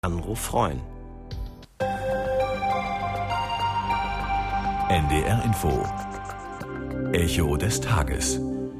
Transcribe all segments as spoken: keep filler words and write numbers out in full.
Anruf freuen. N D R Info. Echo des Tages.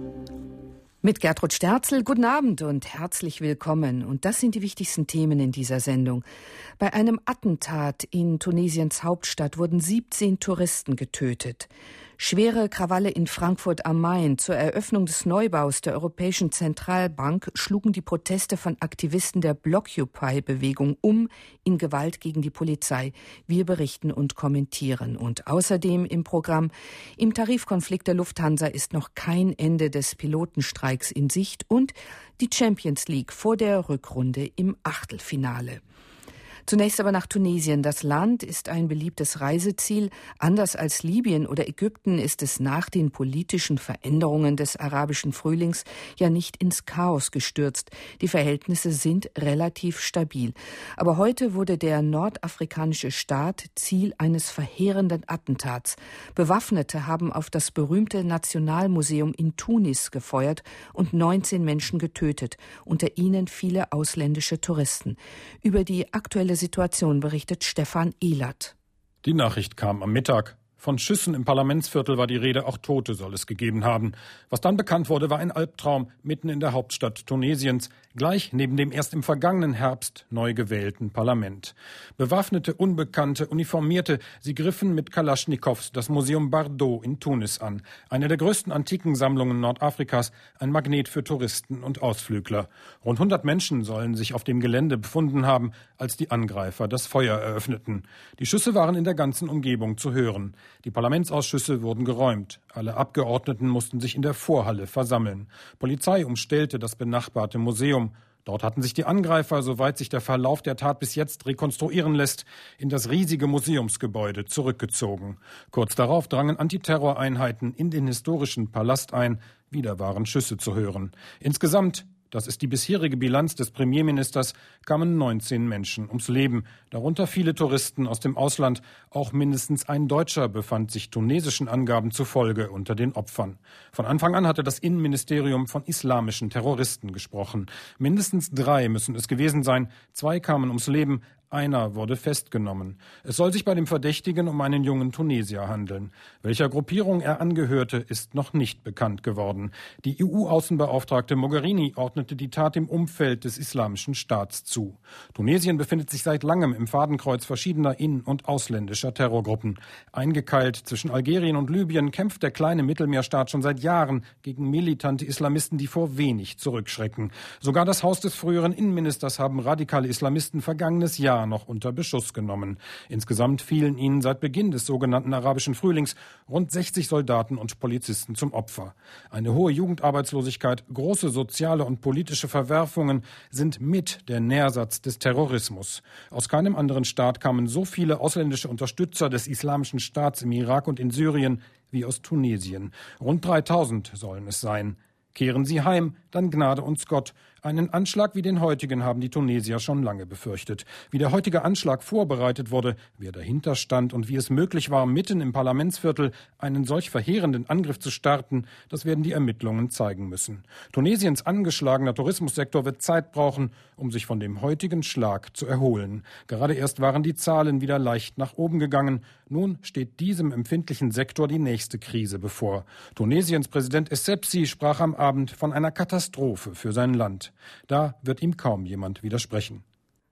Mit Gertrud Sterzel, guten Abend und herzlich willkommen. Und das sind die wichtigsten Themen in dieser Sendung. Bei einem Attentat in Tunesiens Hauptstadt wurden siebzehn Touristen getötet. Schwere Krawalle in Frankfurt am Main zur Eröffnung des Neubaus der Europäischen Zentralbank schlugen die Proteste von Aktivisten der Blockupy-Bewegung um in Gewalt gegen die Polizei. Wir berichten und kommentieren. Und außerdem im Programm: Im Tarifkonflikt der Lufthansa ist noch kein Ende des Pilotenstreiks in Sicht und die Champions League vor der Rückrunde im Achtelfinale. Zunächst aber nach Tunesien. Das Land ist ein beliebtes Reiseziel. Anders als Libyen oder Ägypten ist es nach den politischen Veränderungen des arabischen Frühlings ja nicht ins Chaos gestürzt. Die Verhältnisse sind relativ stabil. Aber heute wurde der nordafrikanische Staat Ziel eines verheerenden Attentats. Bewaffnete haben auf das berühmte Nationalmuseum in Tunis gefeuert und neunzehn Menschen getötet, unter ihnen viele ausländische Touristen. Über die aktuelle Situation berichtet Stefan Ehlert. Die Nachricht kam am Mittag. Von Schüssen im Parlamentsviertel war die Rede, auch Tote soll es gegeben haben. Was dann bekannt wurde, war ein Albtraum mitten in der Hauptstadt Tunesiens, gleich neben dem erst im vergangenen Herbst neu gewählten Parlament. Bewaffnete, Unbekannte, Uniformierte, sie griffen mit Kalaschnikows das Museum Bardo in Tunis an. Eine der größten antiken Sammlungen Nordafrikas, ein Magnet für Touristen und Ausflügler. Rund hundert Menschen sollen sich auf dem Gelände befunden haben, als die Angreifer das Feuer eröffneten. Die Schüsse waren in der ganzen Umgebung zu hören. Die Parlamentsausschüsse wurden geräumt. Alle Abgeordneten mussten sich in der Vorhalle versammeln. Polizei umstellte das benachbarte Museum. Dort hatten sich die Angreifer, soweit sich der Verlauf der Tat bis jetzt rekonstruieren lässt, in das riesige Museumsgebäude zurückgezogen. Kurz darauf drangen Antiterroreinheiten in den historischen Palast ein. Wieder waren Schüsse zu hören. Insgesamt, das ist die bisherige Bilanz des Premierministers, kamen neunzehn Menschen ums Leben, darunter viele Touristen aus dem Ausland. Auch mindestens ein Deutscher befand sich tunesischen Angaben zufolge unter den Opfern. Von Anfang an hatte das Innenministerium von islamischen Terroristen gesprochen. Mindestens drei müssen es gewesen sein, zwei kamen ums Leben. Einer wurde festgenommen. Es soll sich bei dem Verdächtigen um einen jungen Tunesier handeln. Welcher Gruppierung er angehörte, ist noch nicht bekannt geworden. Die E U-Außenbeauftragte Mogherini ordnete die Tat im Umfeld des Islamischen Staats zu. Tunesien befindet sich seit langem im Fadenkreuz verschiedener in- und ausländischer Terrorgruppen. Eingekeilt zwischen Algerien und Libyen kämpft der kleine Mittelmeerstaat schon seit Jahren gegen militante Islamisten, die vor wenig zurückschrecken. Sogar das Haus des früheren Innenministers haben radikale Islamisten vergangenes Jahr noch unter Beschuss genommen. Insgesamt fielen ihnen seit Beginn des sogenannten arabischen Frühlings rund sechzig Soldaten und Polizisten zum Opfer. Eine hohe Jugendarbeitslosigkeit, große soziale und politische Verwerfungen sind mit der Nährsatz des Terrorismus. Aus keinem anderen Staat kamen so viele ausländische Unterstützer des Islamischen Staats im Irak und in Syrien wie aus Tunesien. Rund dreitausend sollen es sein. Kehren sie heim, dann gnade uns Gott. Einen Anschlag wie den heutigen haben die Tunesier schon lange befürchtet. Wie der heutige Anschlag vorbereitet wurde, wer dahinter stand und wie es möglich war, mitten im Parlamentsviertel einen solch verheerenden Angriff zu starten, das werden die Ermittlungen zeigen müssen. Tunesiens angeschlagener Tourismussektor wird Zeit brauchen, um sich von dem heutigen Schlag zu erholen. Gerade erst waren die Zahlen wieder leicht nach oben gegangen. Nun steht diesem empfindlichen Sektor die nächste Krise bevor. Tunesiens Präsident Essebsi sprach am Abend von einer Katastrophe für sein Land. Da wird ihm kaum jemand widersprechen.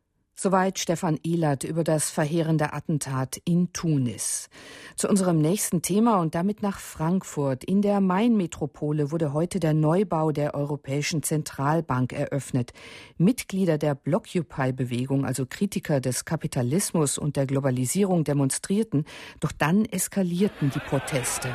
Soweit Stefan Ehlert über das verheerende Attentat in Tunis. Zu unserem nächsten Thema und damit nach Frankfurt. In der Main-Metropole wurde heute der Neubau der Europäischen Zentralbank eröffnet. Mitglieder der Blockupy-Bewegung, also Kritiker des Kapitalismus und der Globalisierung, demonstrierten, doch dann eskalierten die Proteste.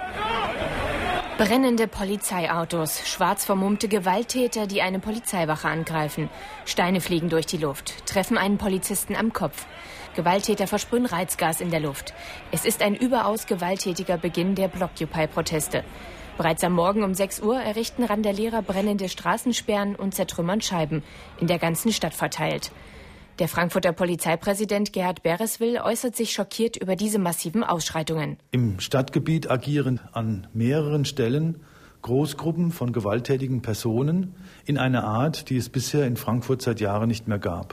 Brennende Polizeiautos, schwarz vermummte Gewalttäter, die eine Polizeiwache angreifen. Steine fliegen durch die Luft, treffen einen Polizisten am Kopf. Gewalttäter versprühen Reizgas in der Luft. Es ist ein überaus gewalttätiger Beginn der Blockupy-Proteste. Bereits am Morgen um sechs Uhr errichten Randalierer brennende Straßensperren und zertrümmern Scheiben, in der ganzen Stadt verteilt. Der Frankfurter Polizeipräsident Gerhard Bereswil äußert sich schockiert über diese massiven Ausschreitungen. Im Stadtgebiet agieren an mehreren Stellen Großgruppen von gewalttätigen Personen in einer Art, die es bisher in Frankfurt seit Jahren nicht mehr gab.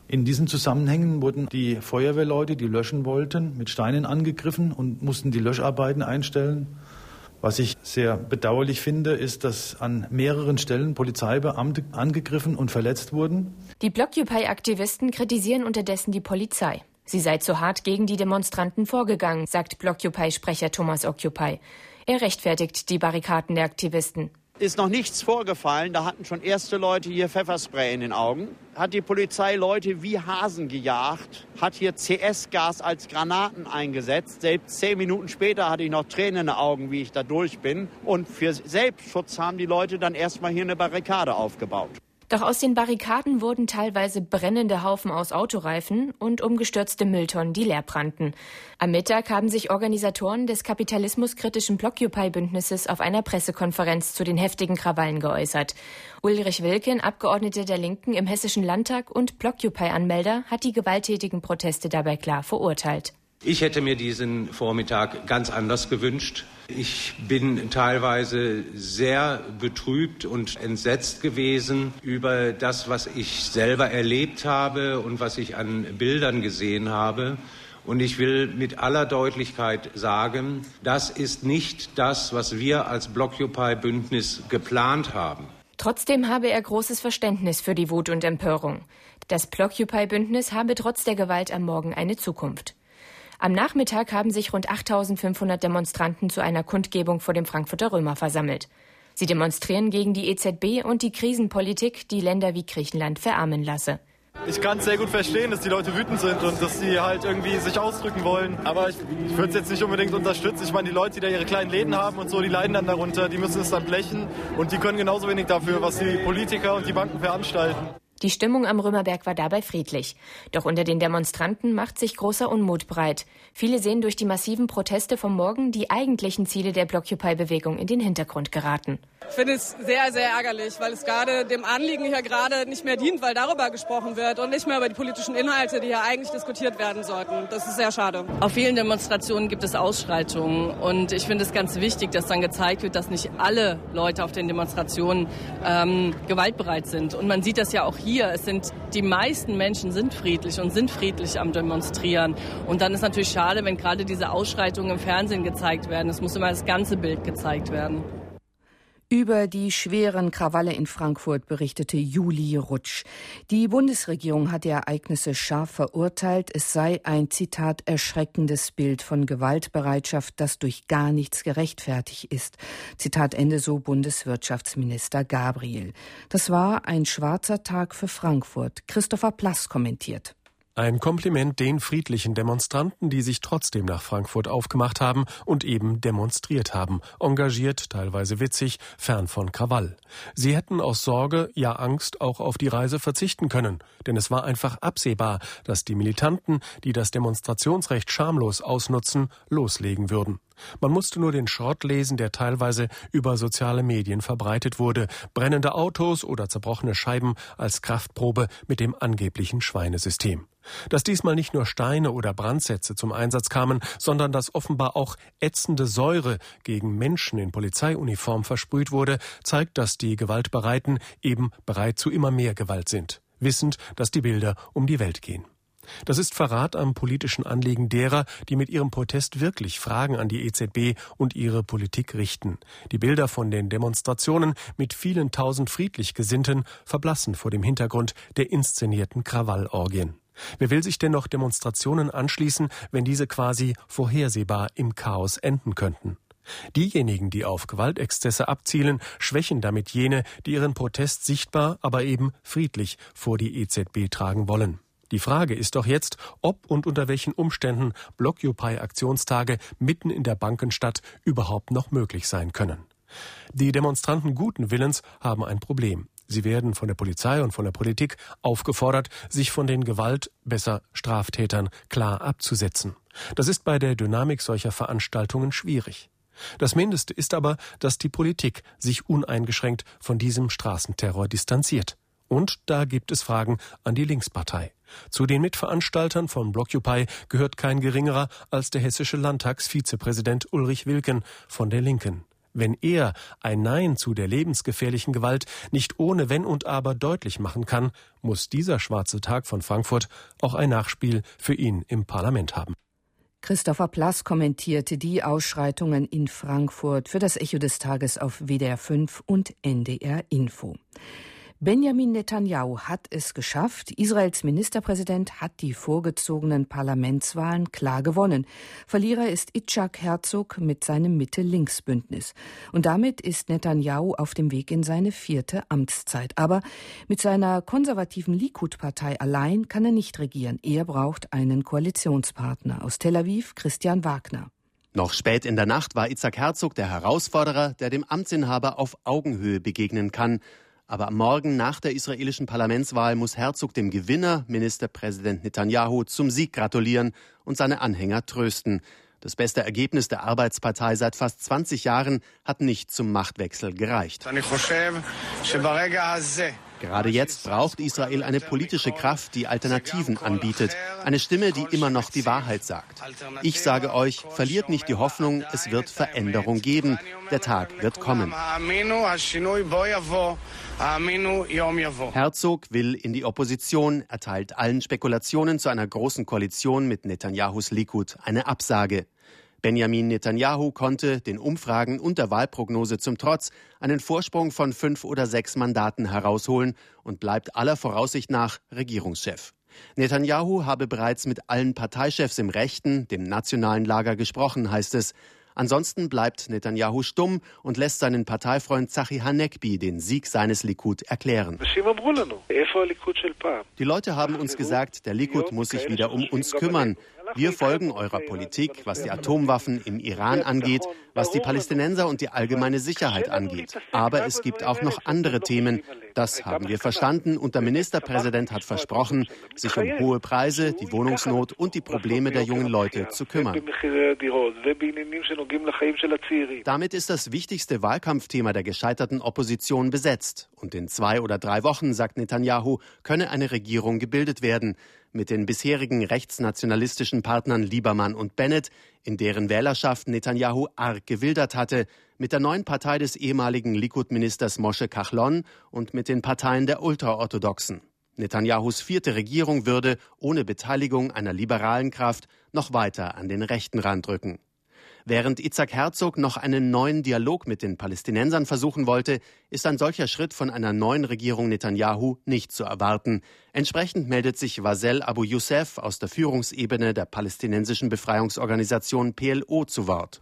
In diesen Zusammenhängen wurden die Feuerwehrleute, die löschen wollten, mit Steinen angegriffen und mussten die Löscharbeiten einstellen. Was ich sehr bedauerlich finde, ist, dass an mehreren Stellen Polizeibeamte angegriffen und verletzt wurden. Die Blockupy-Aktivisten kritisieren unterdessen die Polizei. Sie sei zu hart gegen die Demonstranten vorgegangen, sagt Blockupy-Sprecher Thomas Occupy. Er rechtfertigt die Barrikaden der Aktivisten. Ist noch nichts vorgefallen, da hatten schon erste Leute hier Pfefferspray in den Augen. Hat die Polizei Leute wie Hasen gejagt, hat hier C S-Gas als Granaten eingesetzt. Selbst zehn Minuten später hatte ich noch Tränen in den Augen, wie ich da durch bin. Und für Selbstschutz haben die Leute dann erstmal hier eine Barrikade aufgebaut. Doch aus den Barrikaden wurden teilweise brennende Haufen aus Autoreifen und umgestürzte Mülltonnen, die leer brannten. Am Mittag haben sich Organisatoren des kapitalismuskritischen Blockupy-Bündnisses auf einer Pressekonferenz zu den heftigen Krawallen geäußert. Ulrich Wilken, Abgeordneter der Linken im Hessischen Landtag und Blockupy-Anmelder, hat die gewalttätigen Proteste dabei klar verurteilt. Ich hätte mir diesen Vormittag ganz anders gewünscht. Ich bin teilweise sehr betrübt und entsetzt gewesen über das, was ich selber erlebt habe und was ich an Bildern gesehen habe. Und ich will mit aller Deutlichkeit sagen, das ist nicht das, was wir als Blockupy-Bündnis geplant haben. Trotzdem habe er großes Verständnis für die Wut und Empörung. Das Blockupy-Bündnis habe trotz der Gewalt am Morgen eine Zukunft. Am Nachmittag haben sich rund achttausendfünfhundert Demonstranten zu einer Kundgebung vor dem Frankfurter Römer versammelt. Sie demonstrieren gegen die E Z B und die Krisenpolitik, die Länder wie Griechenland verarmen lasse. Ich kann es sehr gut verstehen, dass die Leute wütend sind und dass sie halt irgendwie sich ausdrücken wollen. Aber ich, ich würde es jetzt nicht unbedingt unterstützen. Ich meine, die Leute, die da ihre kleinen Läden haben und so, die leiden dann darunter. Die müssen es dann blechen und die können genauso wenig dafür, was die Politiker und die Banken veranstalten. Die Stimmung am Römerberg war dabei friedlich. Doch unter den Demonstranten macht sich großer Unmut breit. Viele sehen durch die massiven Proteste vom Morgen die eigentlichen Ziele der Blockupy-Bewegung in den Hintergrund geraten. Ich finde es sehr, sehr ärgerlich, weil es gerade dem Anliegen hier gerade nicht mehr dient, weil darüber gesprochen wird und nicht mehr über die politischen Inhalte, die hier eigentlich diskutiert werden sollten. Das ist sehr schade. Auf vielen Demonstrationen gibt es Ausschreitungen und ich finde es ganz wichtig, dass dann gezeigt wird, dass nicht alle Leute auf den Demonstrationen ähm, gewaltbereit sind. Und man sieht das ja auch hier. Es sind, die meisten Menschen sind friedlich und sind friedlich am Demonstrieren. Und dann ist natürlich schade, wenn gerade diese Ausschreitungen im Fernsehen gezeigt werden. Es muss immer das ganze Bild gezeigt werden. Über die schweren Krawalle in Frankfurt berichtete Julie Rutsch. Die Bundesregierung hat die Ereignisse scharf verurteilt. Es sei ein, Zitat, erschreckendes Bild von Gewaltbereitschaft, das durch gar nichts gerechtfertigt ist. Zitat Ende, so Bundeswirtschaftsminister Gabriel. Das war ein schwarzer Tag für Frankfurt. Christopher Plass kommentiert. Ein Kompliment den friedlichen Demonstranten, die sich trotzdem nach Frankfurt aufgemacht haben und eben demonstriert haben. Engagiert, teilweise witzig, fern von Krawall. Sie hätten aus Sorge, ja Angst, auch auf die Reise verzichten können. Denn es war einfach absehbar, dass die Militanten, die das Demonstrationsrecht schamlos ausnutzen, loslegen würden. Man musste nur den Schrott lesen, der teilweise über soziale Medien verbreitet wurde. Brennende Autos oder zerbrochene Scheiben als Kraftprobe mit dem angeblichen Schweinesystem. Dass diesmal nicht nur Steine oder Brandsätze zum Einsatz kamen, sondern dass offenbar auch ätzende Säure gegen Menschen in Polizeiuniform versprüht wurde, zeigt, dass die Gewaltbereiten eben bereit zu immer mehr Gewalt sind, wissend, dass die Bilder um die Welt gehen. Das ist Verrat am politischen Anliegen derer, die mit ihrem Protest wirklich Fragen an die E Z B und ihre Politik richten. Die Bilder von den Demonstrationen mit vielen tausend friedlich Gesinnten verblassen vor dem Hintergrund der inszenierten Krawallorgien. Wer will sich denn noch Demonstrationen anschließen, wenn diese quasi vorhersehbar im Chaos enden könnten? Diejenigen, die auf Gewaltexzesse abzielen, schwächen damit jene, die ihren Protest sichtbar, aber eben friedlich vor die E Z B tragen wollen. Die Frage ist doch jetzt, ob und unter welchen Umständen Blockupy-Aktionstage mitten in der Bankenstadt überhaupt noch möglich sein können. Die Demonstranten guten Willens haben ein Problem. Sie werden von der Polizei und von der Politik aufgefordert, sich von den Gewalt-, besser Straftätern klar abzusetzen. Das ist bei der Dynamik solcher Veranstaltungen schwierig. Das Mindeste ist aber, dass die Politik sich uneingeschränkt von diesem Straßenterror distanziert. Und da gibt es Fragen an die Linkspartei. Zu den Mitveranstaltern von Blockupy gehört kein geringerer als der hessische Landtagsvizepräsident Ulrich Wilken von der Linken. Wenn er ein Nein zu der lebensgefährlichen Gewalt nicht ohne Wenn und Aber deutlich machen kann, muss dieser schwarze Tag von Frankfurt auch ein Nachspiel für ihn im Parlament haben. Christopher Plass kommentierte die Ausschreitungen in Frankfurt für das Echo des Tages auf W D R fünf und N D R Info. Benjamin Netanyahu hat es geschafft. Israels Ministerpräsident hat die vorgezogenen Parlamentswahlen klar gewonnen. Verlierer ist Itzhak Herzog mit seinem Mitte-Links-Bündnis. Und damit ist Netanyahu auf dem Weg in seine vierte Amtszeit. Aber mit seiner konservativen Likud-Partei allein kann er nicht regieren. Er braucht einen Koalitionspartner. Aus Tel Aviv Christian Wagner. Noch spät in der Nacht war Itzhak Herzog der Herausforderer, der dem Amtsinhaber auf Augenhöhe begegnen kann. Aber am Morgen nach der israelischen Parlamentswahl muss Herzog dem Gewinner, Ministerpräsident Netanyahu, zum Sieg gratulieren und seine Anhänger trösten. Das beste Ergebnis der Arbeitspartei seit fast zwanzig Jahren hat nicht zum Machtwechsel gereicht. Gerade jetzt braucht Israel eine politische Kraft, die Alternativen anbietet. Eine Stimme, die immer noch die Wahrheit sagt. Ich sage euch, verliert nicht die Hoffnung, es wird Veränderung geben. Der Tag wird kommen. Herzog will in die Opposition, erteilt allen Spekulationen zu einer großen Koalition mit Netanyahus Likud eine Absage. Benjamin Netanyahu konnte, den Umfragen und der Wahlprognose zum Trotz, einen Vorsprung von fünf oder sechs Mandaten herausholen und bleibt aller Voraussicht nach Regierungschef. Netanyahu habe bereits mit allen Parteichefs im rechten, dem nationalen Lager gesprochen, heißt es. Ansonsten bleibt Netanyahu stumm und lässt seinen Parteifreund Tzachi Hanegbi den Sieg seines Likud erklären. Die Leute haben uns gesagt, der Likud muss sich wieder um uns kümmern. Wir folgen eurer Politik, was die Atomwaffen im Iran angeht, was die Palästinenser und die allgemeine Sicherheit angeht. Aber es gibt auch noch andere Themen. Das haben wir verstanden und der Ministerpräsident hat versprochen, sich um hohe Preise, die Wohnungsnot und die Probleme der jungen Leute zu kümmern. Damit ist das wichtigste Wahlkampfthema der gescheiterten Opposition besetzt. Und in zwei oder drei Wochen, sagt Netanyahu, könne eine Regierung gebildet werden. Mit den bisherigen rechtsnationalistischen Partnern Lieberman und Bennett, in deren Wählerschaft Netanyahu arg gewildert hatte, mit der neuen Partei des ehemaligen Likud-Ministers Moshe Kachlon und mit den Parteien der Ultraorthodoxen. Netanyahus vierte Regierung würde, ohne Beteiligung einer liberalen Kraft, noch weiter an den rechten Rand rücken. Während Itzhak Herzog noch einen neuen Dialog mit den Palästinensern versuchen wollte, ist ein solcher Schritt von einer neuen Regierung Netanyahu nicht zu erwarten. Entsprechend meldet sich Wasel Abu Youssef aus der Führungsebene der palästinensischen Befreiungsorganisation P L O zu Wort.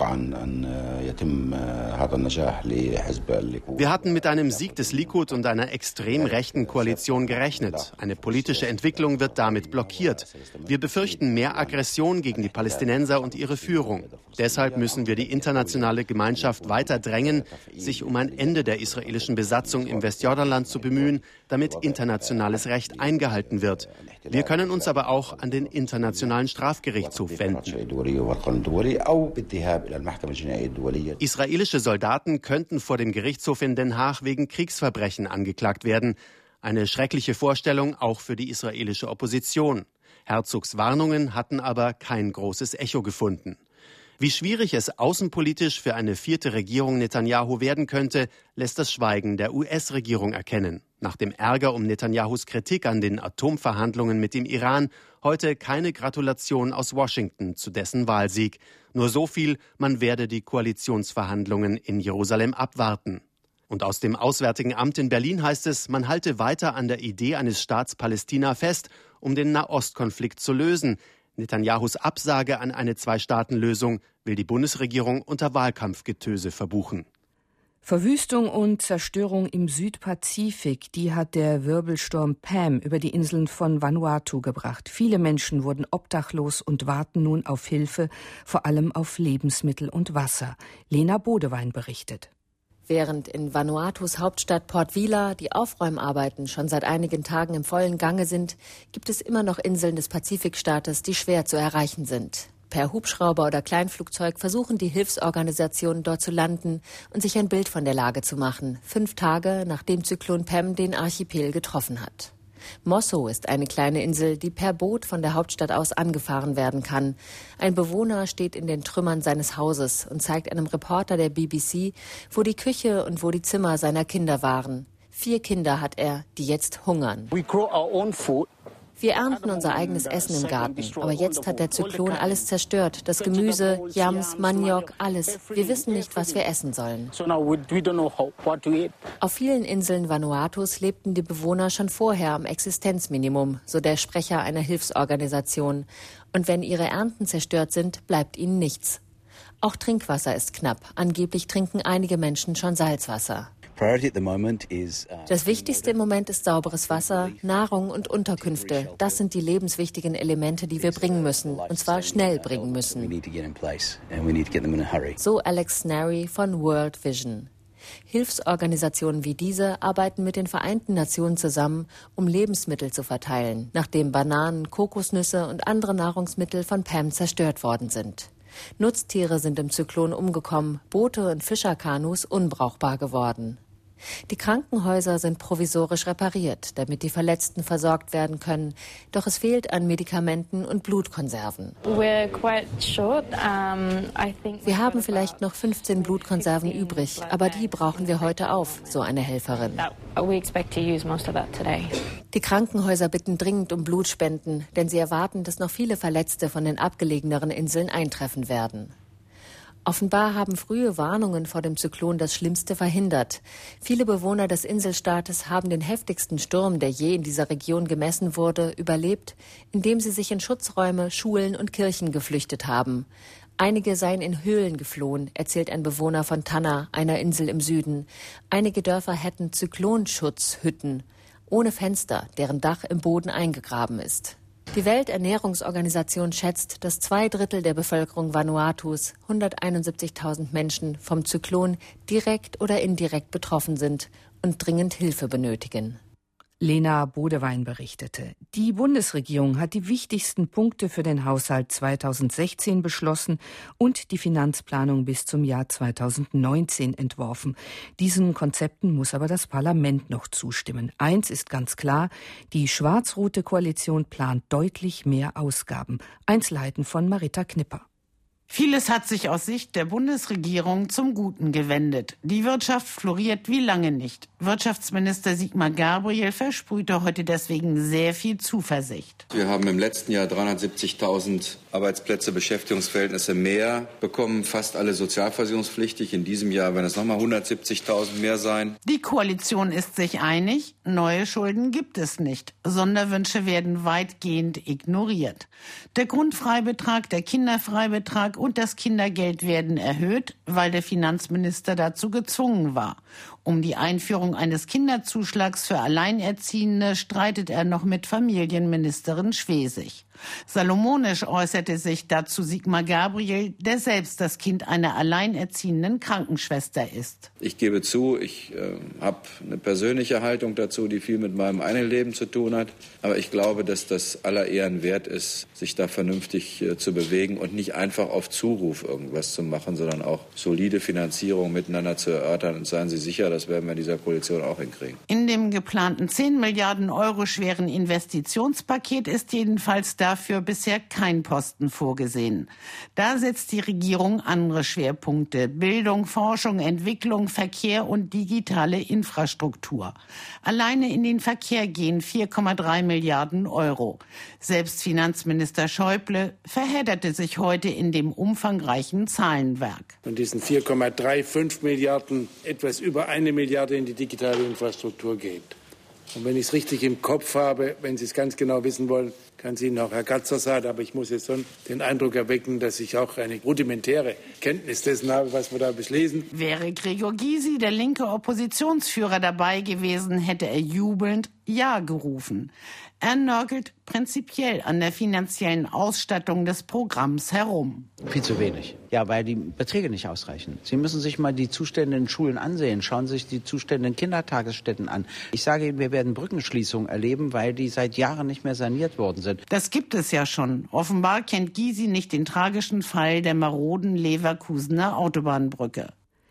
Wir hatten mit einem Sieg des Likud und einer extrem rechten Koalition gerechnet. Eine politische Entwicklung wird damit blockiert. Wir befürchten mehr Aggression gegen die Palästinenser und ihre Führung. Deshalb müssen wir die internationale Gemeinschaft weiter drängen, sich um ein Ende der israelischen Besatzung im Westjordanland zu bemühen, damit internationales Recht eingehalten wird. Wir können uns aber auch an den Internationalen Strafgerichtshof wenden. Israelische Soldaten könnten vor dem Gerichtshof in Den Haag wegen Kriegsverbrechen angeklagt werden. Eine schreckliche Vorstellung auch für die israelische Opposition. Herzogs Warnungen hatten aber kein großes Echo gefunden. Wie schwierig es außenpolitisch für eine vierte Regierung Netanyahu werden könnte, lässt das Schweigen der U S-Regierung erkennen. Nach dem Ärger um Netanyahus Kritik an den Atomverhandlungen mit dem Iran heute keine Gratulation aus Washington zu dessen Wahlsieg. Nur so viel, man werde die Koalitionsverhandlungen in Jerusalem abwarten. Und aus dem Auswärtigen Amt in Berlin heißt es, man halte weiter an der Idee eines Staats Palästina fest, um den Nahostkonflikt zu lösen. Netanyahus Absage an eine Zwei-Staaten-Lösung will die Bundesregierung unter Wahlkampfgetöse verbuchen. Verwüstung und Zerstörung im Südpazifik, die hat der Wirbelsturm Pam über die Inseln von Vanuatu gebracht. Viele Menschen wurden obdachlos und warten nun auf Hilfe, vor allem auf Lebensmittel und Wasser. Lena Bodewein berichtet. Während in Vanuatus Hauptstadt Port Vila die Aufräumarbeiten schon seit einigen Tagen im vollen Gange sind, gibt es immer noch Inseln des Pazifikstaates, die schwer zu erreichen sind. Per Hubschrauber oder Kleinflugzeug versuchen die Hilfsorganisationen dort zu landen und sich ein Bild von der Lage zu machen, fünf Tage nachdem Zyklon Pam den Archipel getroffen hat. Mosso ist eine kleine Insel, die per Boot von der Hauptstadt aus angefahren werden kann. Ein Bewohner steht in den Trümmern seines Hauses und zeigt einem Reporter der B B C, wo die Küche und wo die Zimmer seiner Kinder waren. Vier Kinder hat er, die jetzt hungern. We grow our own food. Wir ernten unser eigenes Essen im Garten, aber jetzt hat der Zyklon alles zerstört. Das Gemüse, Yams, Maniok, alles. Wir wissen nicht, was wir essen sollen. Auf vielen Inseln Vanuatus lebten die Bewohner schon vorher am Existenzminimum, so der Sprecher einer Hilfsorganisation. Und wenn ihre Ernten zerstört sind, bleibt ihnen nichts. Auch Trinkwasser ist knapp. Angeblich trinken einige Menschen schon Salzwasser. Das Wichtigste im Moment ist sauberes Wasser, Nahrung und Unterkünfte. Das sind die lebenswichtigen Elemente, die wir bringen müssen, und zwar schnell bringen müssen. So Alex Snary von World Vision. Hilfsorganisationen wie diese arbeiten mit den Vereinten Nationen zusammen, um Lebensmittel zu verteilen, nachdem Bananen, Kokosnüsse und andere Nahrungsmittel von Pam zerstört worden sind. Nutztiere sind im Zyklon umgekommen, Boote und Fischerkanus unbrauchbar geworden. Die Krankenhäuser sind provisorisch repariert, damit die Verletzten versorgt werden können. Doch es fehlt an Medikamenten und Blutkonserven. Wir haben vielleicht noch fünfzehn Blutkonserven übrig, aber die brauchen wir heute auf, so eine Helferin. Die Krankenhäuser bitten dringend um Blutspenden, denn sie erwarten, dass noch viele Verletzte von den abgelegeneren Inseln eintreffen werden. Offenbar haben frühe Warnungen vor dem Zyklon das Schlimmste verhindert. Viele Bewohner des Inselstaates haben den heftigsten Sturm, der je in dieser Region gemessen wurde, überlebt, indem sie sich in Schutzräume, Schulen und Kirchen geflüchtet haben. Einige seien in Höhlen geflohen, erzählt ein Bewohner von Tanna, einer Insel im Süden. Einige Dörfer hätten Zyklonschutzhütten, ohne Fenster, deren Dach im Boden eingegraben ist. Die Welternährungsorganisation schätzt, dass zwei Drittel der Bevölkerung Vanuatus, hunderteinundsiebzigtausend Menschen, vom Zyklon direkt oder indirekt betroffen sind und dringend Hilfe benötigen. Lena Bodewein berichtete. Die Bundesregierung hat die wichtigsten Punkte für den Haushalt zweitausendsechzehn beschlossen und die Finanzplanung bis zum Jahr zweitausendneunzehn entworfen. Diesen Konzepten muss aber das Parlament noch zustimmen. Eins ist ganz klar, die schwarz-rote Koalition plant deutlich mehr Ausgaben. Einzelheiten von Marita Knipper. Vieles hat sich aus Sicht der Bundesregierung zum Guten gewendet. Die Wirtschaft floriert wie lange nicht. Wirtschaftsminister Sigmar Gabriel versprühte heute deswegen sehr viel Zuversicht. Wir haben im letzten Jahr dreihundertsiebzigtausend Arbeitsplätze, Beschäftigungsverhältnisse mehr bekommen, fast alle sozialversicherungspflichtig. In diesem Jahr werden es nochmal hundertsiebzigtausend mehr sein. Die Koalition ist sich einig, neue Schulden gibt es nicht. Sonderwünsche werden weitgehend ignoriert. Der Grundfreibetrag, der Kinderfreibetrag und das Kindergeld werden erhöht, weil der Finanzminister dazu gezwungen war. Um die Einführung eines Kinderzuschlags für Alleinerziehende streitet er noch mit Familienministerin Schwesig. Salomonisch äußerte sich dazu Sigmar Gabriel, der selbst das Kind einer alleinerziehenden Krankenschwester ist. Ich gebe zu, ich äh, habe eine persönliche Haltung dazu, die viel mit meinem eigenen Leben zu tun hat. Aber ich glaube, dass das aller Ehren wert ist, sich da vernünftig äh, zu bewegen und nicht einfach auf Zuruf irgendwas zu machen, sondern auch solide Finanzierung miteinander zu erörtern. Und seien Sie sicher, das werden wir in dieser Koalition auch hinkriegen. In dem geplanten zehn Milliarden Euro schweren Investitionspaket ist jedenfalls dafür bisher kein Posten vorgesehen. Da setzt die Regierung andere Schwerpunkte: Bildung, Forschung, Entwicklung, Verkehr und digitale Infrastruktur. Alleine in den Verkehr gehen vier Komma drei Milliarden Euro. Selbst Finanzminister Schäuble verhedderte sich heute in dem umfangreichen Zahlenwerk. Von diesen vier Komma fünfunddreißig Milliarden etwas über eine Milliarde in die digitale Infrastruktur geht. Und wenn ich es richtig im Kopf habe, wenn Sie es ganz genau wissen wollen, kann es Ihnen auch Herr Gatzer sagen, aber ich muss jetzt schon den Eindruck erwecken, dass ich auch eine rudimentäre Kenntnis dessen habe, was wir da beschließen. Wäre Gregor Gysi, der linke Oppositionsführer, dabei gewesen, hätte er jubelnd Ja gerufen. Er nörgelt prinzipiell an der finanziellen Ausstattung des Programms herum. Viel zu wenig. Ja, weil die Beträge nicht ausreichen. Sie müssen sich mal die Zustände in Schulen ansehen. Schauen Sie sich die Zustände in Kindertagesstätten an. Ich sage Ihnen, wir werden Brückenschließungen erleben, weil die seit Jahren nicht mehr saniert worden sind. Das gibt es ja schon. Offenbar kennt Gysi nicht den tragischen Fall der maroden Leverkusener Autobahnbrücke.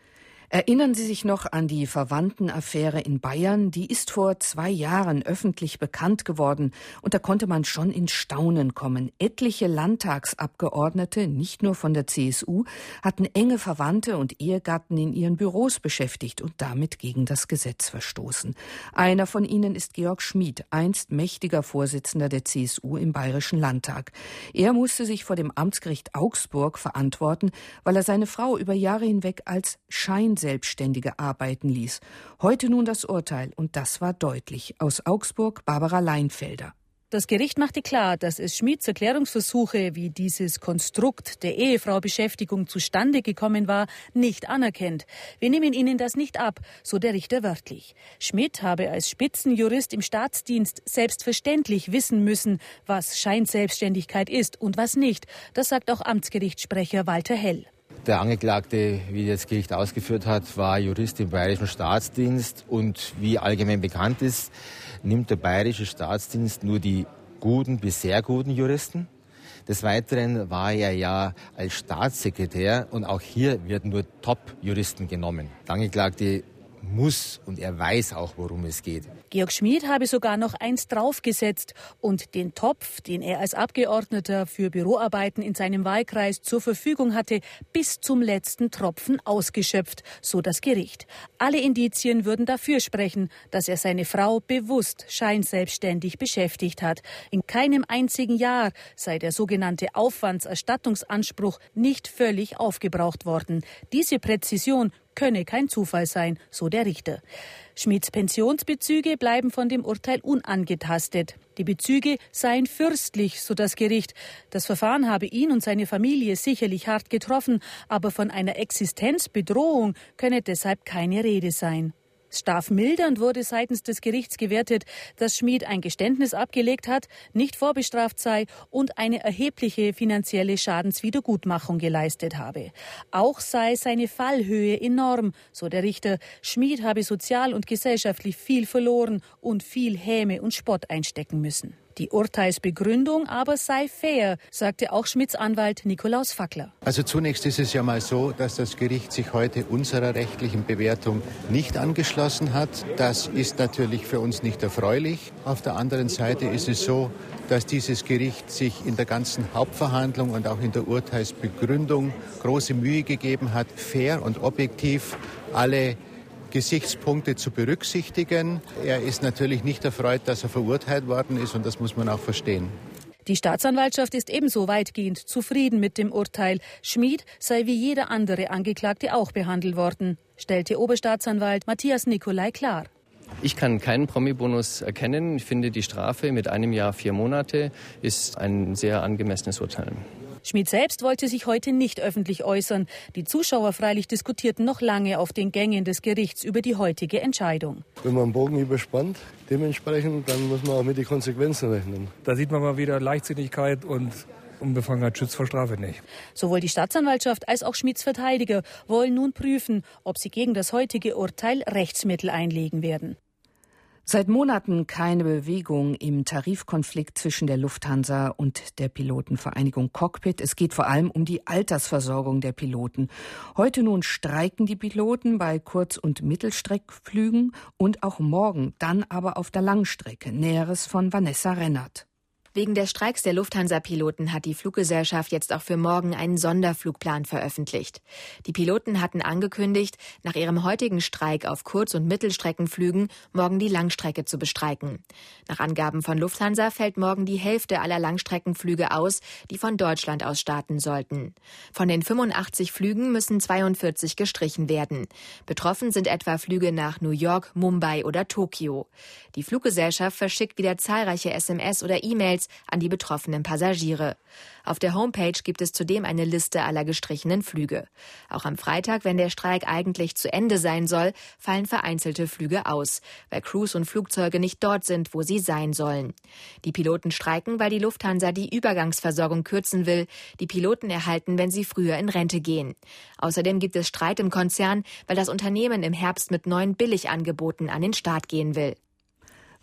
Erinnern Sie sich noch an die Verwandtenaffäre in Bayern? Die ist vor zwei Jahren öffentlich bekannt geworden und da konnte man schon in Staunen kommen. Etliche Landtagsabgeordnete, nicht nur von der C S U, hatten enge Verwandte und Ehegatten in ihren Büros beschäftigt und damit gegen das Gesetz verstoßen. Einer von ihnen ist Georg Schmid, einst mächtiger Vorsitzender der C S U im Bayerischen Landtag. Er musste sich vor dem Amtsgericht Augsburg verantworten, weil er seine Frau über Jahre hinweg als Schein Selbstständige arbeiten ließ. Heute nun das Urteil, und das war deutlich. Aus Augsburg Barbara Leinfelder. Das Gericht machte klar, dass es Schmids Erklärungsversuche, wie dieses Konstrukt der Ehefrau-Beschäftigung zustande gekommen war, nicht anerkennt. Wir nehmen Ihnen das nicht ab, so der Richter wörtlich. Schmid habe als Spitzenjurist im Staatsdienst selbstverständlich wissen müssen, was Scheinselbstständigkeit ist und was nicht. Das sagt auch Amtsgerichtssprecher Walter Hell. Der Angeklagte, wie das Gericht ausgeführt hat, war Jurist im Bayerischen Staatsdienst und wie allgemein bekannt ist, nimmt der Bayerische Staatsdienst nur die guten bis sehr guten Juristen. Des Weiteren war er ja als Staatssekretär und auch hier werden nur Top-Juristen genommen. Der Angeklagte muss und er weiß auch, worum es geht. Georg Schmid habe sogar noch eins draufgesetzt und den Topf, den er als Abgeordneter für Büroarbeiten in seinem Wahlkreis zur Verfügung hatte, bis zum letzten Tropfen ausgeschöpft, so das Gericht. Alle Indizien würden dafür sprechen, dass er seine Frau bewusst scheinselbstständig beschäftigt hat. In keinem einzigen Jahr sei der sogenannte Aufwandserstattungsanspruch nicht völlig aufgebraucht worden. Diese Präzision könne kein Zufall sein, so der Richter. Schmids Pensionsbezüge bleiben von dem Urteil unangetastet. Die Bezüge seien fürstlich, so das Gericht. Das Verfahren habe ihn und seine Familie sicherlich hart getroffen, aber von einer Existenzbedrohung könne deshalb keine Rede sein. Strafmildernd wurde seitens des Gerichts gewertet, dass Schmid ein Geständnis abgelegt hat, nicht vorbestraft sei und eine erhebliche finanzielle Schadenswiedergutmachung geleistet habe. Auch sei seine Fallhöhe enorm, so der Richter. Schmid habe sozial und gesellschaftlich viel verloren und viel Häme und Spott einstecken müssen. Die Urteilsbegründung aber sei fair, sagte auch Schmids Anwalt Nikolaus Fackler. Also zunächst ist es ja mal so, dass das Gericht sich heute unserer rechtlichen Bewertung nicht angeschlossen hat. Das ist natürlich für uns nicht erfreulich. Auf der anderen Seite ist es so, dass dieses Gericht sich in der ganzen Hauptverhandlung und auch in der Urteilsbegründung große Mühe gegeben hat, fair und objektiv alle Gesichtspunkte zu berücksichtigen. Er ist natürlich nicht erfreut, dass er verurteilt worden ist und das muss man auch verstehen. Die Staatsanwaltschaft ist ebenso weitgehend zufrieden mit dem Urteil. Schmid sei wie jeder andere Angeklagte auch behandelt worden, stellte Oberstaatsanwalt Matthias Nicolai klar. Ich kann keinen Promi-Bonus erkennen. Ich finde, die Strafe mit einem Jahr, vier Monate ist ein sehr angemessenes Urteil. Schmid selbst wollte sich heute nicht öffentlich äußern. Die Zuschauer freilich diskutierten noch lange auf den Gängen des Gerichts über die heutige Entscheidung. Wenn man einen Bogen überspannt, dementsprechend, dann muss man auch mit den Konsequenzen rechnen. Da sieht man mal wieder Leichtsinnigkeit und Unbefangenheit schützt vor Strafe nicht. Sowohl die Staatsanwaltschaft als auch Schmids Verteidiger wollen nun prüfen, ob sie gegen das heutige Urteil Rechtsmittel einlegen werden. Seit Monaten keine Bewegung im Tarifkonflikt zwischen der Lufthansa und der Pilotenvereinigung Cockpit. Es geht vor allem um die Altersversorgung der Piloten. Heute nun streiken die Piloten bei Kurz- und Mittelstreckflügen und auch morgen, dann aber auf der Langstrecke. Näheres von Vanessa Rennert. Wegen der Streiks der Lufthansa-Piloten hat die Fluggesellschaft jetzt auch für morgen einen Sonderflugplan veröffentlicht. Die Piloten hatten angekündigt, nach ihrem heutigen Streik auf Kurz- und Mittelstreckenflügen morgen die Langstrecke zu bestreiken. Nach Angaben von Lufthansa fällt morgen die Hälfte aller Langstreckenflüge aus, die von Deutschland aus starten sollten. Von den fünfundachtzig Flügen müssen zweiundvierzig gestrichen werden. Betroffen sind etwa Flüge nach New York, Mumbai oder Tokio. Die Fluggesellschaft verschickt wieder zahlreiche S M S oder E-Mails an die betroffenen Passagiere. Auf der Homepage gibt es zudem eine Liste aller gestrichenen Flüge. Auch am Freitag, wenn der Streik eigentlich zu Ende sein soll, fallen vereinzelte Flüge aus, weil Crews und Flugzeuge nicht dort sind, wo sie sein sollen. Die Piloten streiken, weil die Lufthansa die Übergangsversorgung kürzen will. Die Piloten erhalten, wenn sie früher in Rente gehen. Außerdem gibt es Streit im Konzern, weil das Unternehmen im Herbst mit neuen Billigangeboten an den Start gehen will.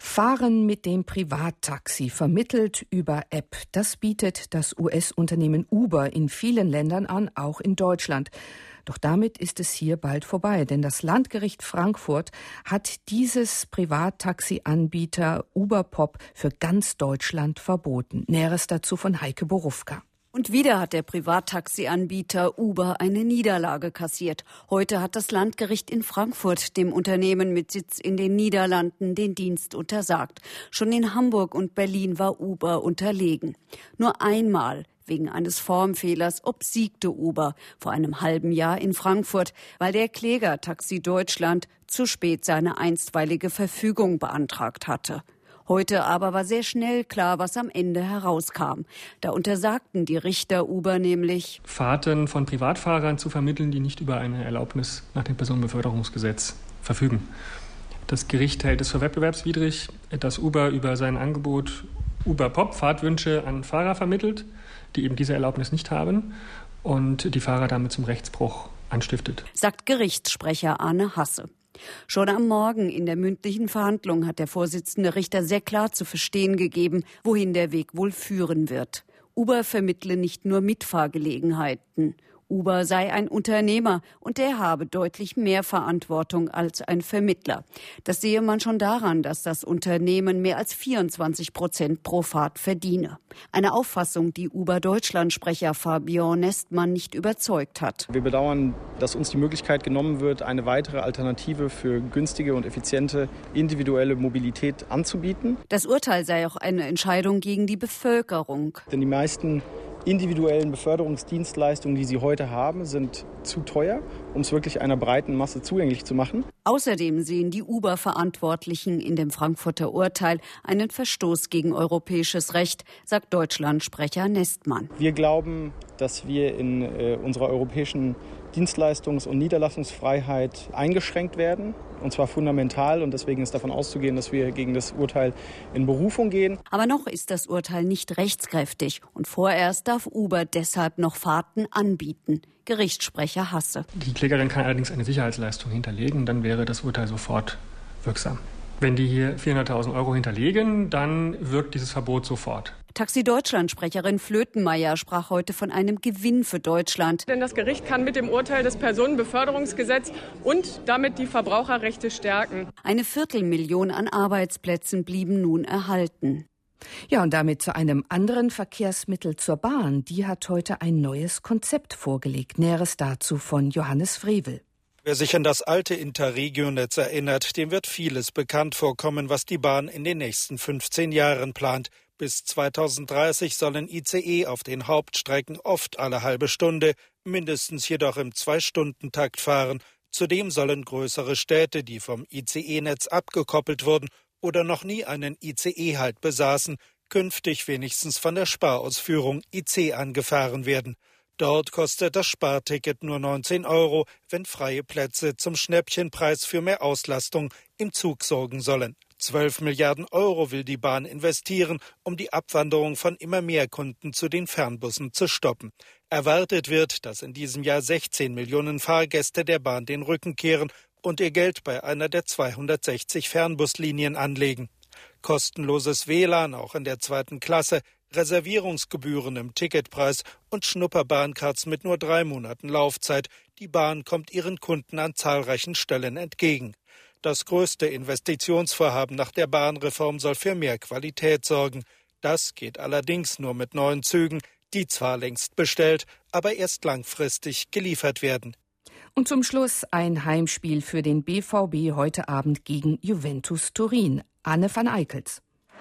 Fahren mit dem Privattaxi, vermittelt über App. Das bietet das U S-Unternehmen Uber in vielen Ländern an, auch in Deutschland. Doch damit ist es hier bald vorbei, denn das Landgericht Frankfurt hat dieses Privattaxi-Anbieter Uberpop für ganz Deutschland verboten. Näheres dazu von Heike Borufka. Und wieder hat der Privattaxi-Anbieter Uber eine Niederlage kassiert. Heute hat das Landgericht in Frankfurt dem Unternehmen mit Sitz in den Niederlanden den Dienst untersagt. Schon in Hamburg und Berlin war Uber unterlegen. Nur einmal wegen eines Formfehlers obsiegte Uber vor einem halben Jahr in Frankfurt, weil der Kläger Taxi Deutschland zu spät seine einstweilige Verfügung beantragt hatte. Heute aber war sehr schnell klar, was am Ende herauskam. Da untersagten die Richter Uber nämlich, Fahrten von Privatfahrern zu vermitteln, die nicht über eine Erlaubnis nach dem Personenbeförderungsgesetz verfügen. Das Gericht hält es für wettbewerbswidrig, dass Uber über sein Angebot Uberpop Fahrtwünsche an Fahrer vermittelt, die eben diese Erlaubnis nicht haben und die Fahrer damit zum Rechtsbruch anstiftet, sagt Gerichtssprecher Arne Hasse. Schon am Morgen in der mündlichen Verhandlung hat der Vorsitzende Richter sehr klar zu verstehen gegeben, wohin der Weg wohl führen wird. Uber vermittle nicht nur Mitfahrgelegenheiten. Uber sei ein Unternehmer und der habe deutlich mehr Verantwortung als ein Vermittler. Das sehe man schon daran, dass das Unternehmen mehr als vierundzwanzig Prozent pro Fahrt verdiene. Eine Auffassung, die Uber-Deutschland-Sprecher Fabian Nestmann nicht überzeugt hat. Wir bedauern, dass uns die Möglichkeit genommen wird, eine weitere Alternative für günstige und effiziente individuelle Mobilität anzubieten. Das Urteil sei auch eine Entscheidung gegen die Bevölkerung. Denn die meisten individuellen Beförderungsdienstleistungen, die sie heute haben, sind zu teuer, um es wirklich einer breiten Masse zugänglich zu machen. Außerdem sehen die Uber-Verantwortlichen in dem Frankfurter Urteil einen Verstoß gegen europäisches Recht, sagt Deutschland-Sprecher Nestmann. Wir glauben, dass wir in äh, unserer europäischen Dienstleistungs- und Niederlassungsfreiheit eingeschränkt werden, und zwar fundamental. Und deswegen ist davon auszugehen, dass wir gegen das Urteil in Berufung gehen. Aber noch ist das Urteil nicht rechtskräftig. Und vorerst darf Uber deshalb noch Fahrten anbieten. Gerichtssprecher Hasse. Die Klägerin kann allerdings eine Sicherheitsleistung hinterlegen, dann wäre das Urteil sofort wirksam. Wenn die hier vierhunderttausend Euro hinterlegen, dann wirkt dieses Verbot sofort. Taxi Deutschland-Sprecherin Flötenmeier sprach heute von einem Gewinn für Deutschland. Denn das Gericht kann mit dem Urteil des Personenbeförderungsgesetzes und damit die Verbraucherrechte stärken. Eine Viertelmillion an Arbeitsplätzen blieben nun erhalten. Ja, und damit zu einem anderen Verkehrsmittel, zur Bahn. Die hat heute ein neues Konzept vorgelegt. Näheres dazu von Johannes Frevel. Wer sich an das alte Interregio-Netz erinnert, dem wird vieles bekannt vorkommen, was die Bahn in den nächsten fünfzehn Jahren plant. Bis zweitausenddreißig sollen I C E auf den Hauptstrecken oft alle halbe Stunde, mindestens jedoch im Zwei-Stunden-Takt fahren. Zudem sollen größere Städte, die vom I C E-Netz abgekoppelt wurden oder noch nie einen I C E-Halt besaßen, künftig wenigstens von der Sparausführung I C angefahren werden. Dort kostet das Sparticket nur neunzehn Euro, wenn freie Plätze zum Schnäppchenpreis für mehr Auslastung im Zug sorgen sollen. zwölf Milliarden Euro will die Bahn investieren, um die Abwanderung von immer mehr Kunden zu den Fernbussen zu stoppen. Erwartet wird, dass in diesem Jahr sechzehn Millionen Fahrgäste der Bahn den Rücken kehren und ihr Geld bei einer der zweihundertsechzig Fernbuslinien anlegen. Kostenloses W L A N auch in der zweiten Klasse, Reservierungsgebühren im Ticketpreis und Schnupperbahncards mit nur drei Monaten Laufzeit. Die Bahn kommt ihren Kunden an zahlreichen Stellen entgegen. Das größte Investitionsvorhaben nach der Bahnreform soll für mehr Qualität sorgen. Das geht allerdings nur mit neuen Zügen, die zwar längst bestellt, aber erst langfristig geliefert werden. Und zum Schluss ein Heimspiel für den B V B heute Abend gegen Juventus Turin. Anne van Eickels.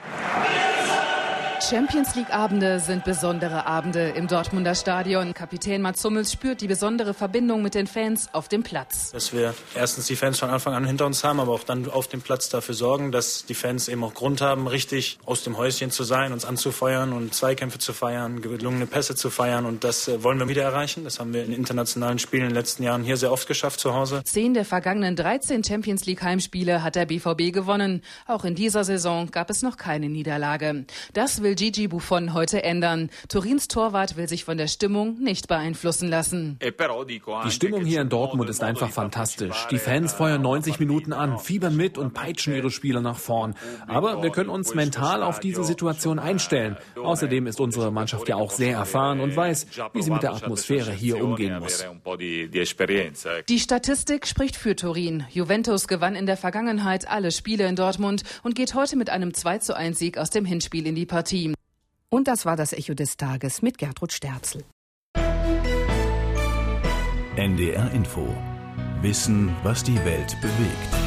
Champions-League-Abende sind besondere Abende im Dortmunder Stadion. Kapitän Mats Hummels spürt die besondere Verbindung mit den Fans auf dem Platz. Dass wir erstens die Fans von Anfang an hinter uns haben, aber auch dann auf dem Platz dafür sorgen, dass die Fans eben auch Grund haben, richtig aus dem Häuschen zu sein, uns anzufeuern und Zweikämpfe zu feiern, gelungene Pässe zu feiern. Und das wollen wir wieder erreichen. Das haben wir in internationalen Spielen in den letzten Jahren hier sehr oft geschafft zu Hause. Zehn der vergangenen dreizehn Champions-League-Heimspiele hat der B V B gewonnen. Auch in dieser Saison gab es noch keine Niederlage. Das will will Gigi Buffon heute ändern. Turins Torwart will sich von der Stimmung nicht beeinflussen lassen. Die Stimmung hier in Dortmund ist einfach fantastisch. Die Fans feuern neunzig Minuten an, fiebern mit und peitschen ihre Spieler nach vorn. Aber wir können uns mental auf diese Situation einstellen. Außerdem ist unsere Mannschaft ja auch sehr erfahren und weiß, wie sie mit der Atmosphäre hier umgehen muss. Die Statistik spricht für Turin. Juventus gewann in der Vergangenheit alle Spiele in Dortmund und geht heute mit einem zwei zu eins Sieg aus dem Hinspiel in die Partie. Und das war das Echo des Tages mit Gertrud Sterzel. N D R Info. Wissen, was die Welt bewegt.